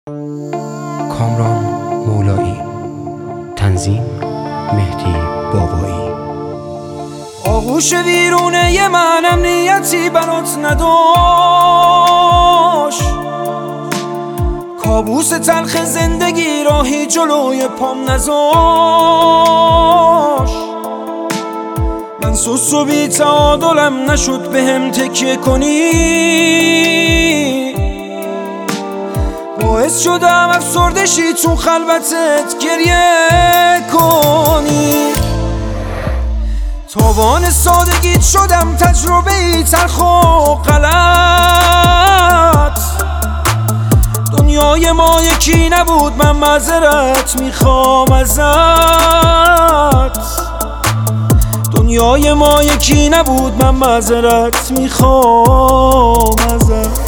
کامران مولایی، تنظیم مهدی بابایی. آغوش ویرونه من امنیتی برات نداشت، کابوس تلخ زندگی راهی جلوی پام نذاشت. من سوس و بی تعادلم نشد بهم تکیه کنی، باعث شدم افسردشی تو خلوتت گریه کنی. تاوان سادگیت شدم تجربه ای تلخ و غلط. دنیای ما یکی نبود، من معذرت میخوام ازت. دنیای ما یکی نبود، من معذرت میخوام ازت.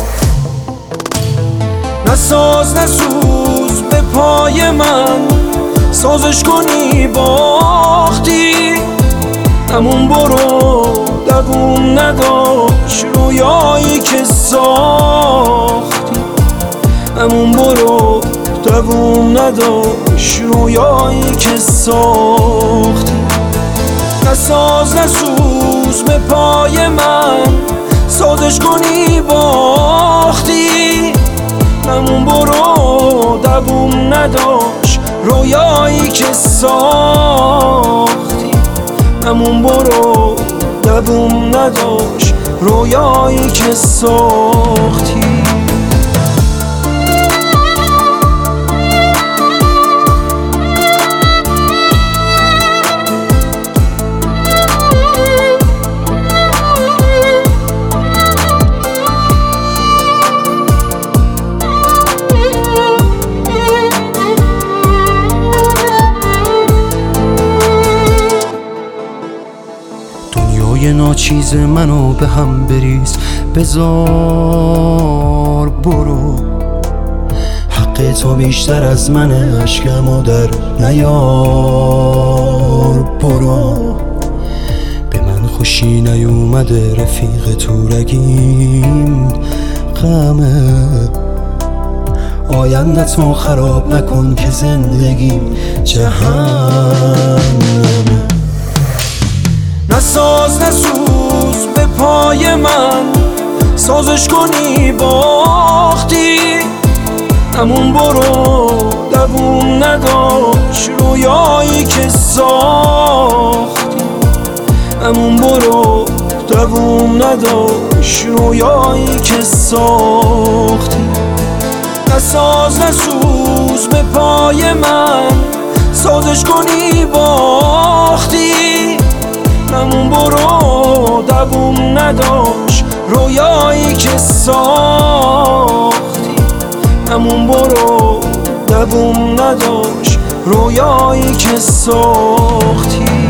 نساز نسوز به پای من، سازش کنی باختی. همون برو دووم نداشت رویایی که ساختی. همون برو دووم نداشت رویایی که ساختی. نساز نسوز به پای من، سازش کنی باختی. همون برو دووم نداشت رویایی که ساختی. همون برو دووم نداشت رویایی که ساختی. یه ناچیز منو به هم بریز، بذار برو. حق تو بیشتر از منه، عشقمو در نیار برو. به من خوشی نیومده رفیق تو رگیم غمه. آینده‌تو خراب نکن که زندگیم جهنمه. نساز نسوز به پای من، سازش کنی باختی. همون برو دووم نداشت رویایی که ساختی. همون برو دووم نداشت رویایی که ساختی. نساز نسوز به پای من، سازش کنی باختی. همون برو دووم نداشت رویایی که ساختی. همون برو دووم نداشت رویایی که ساختی.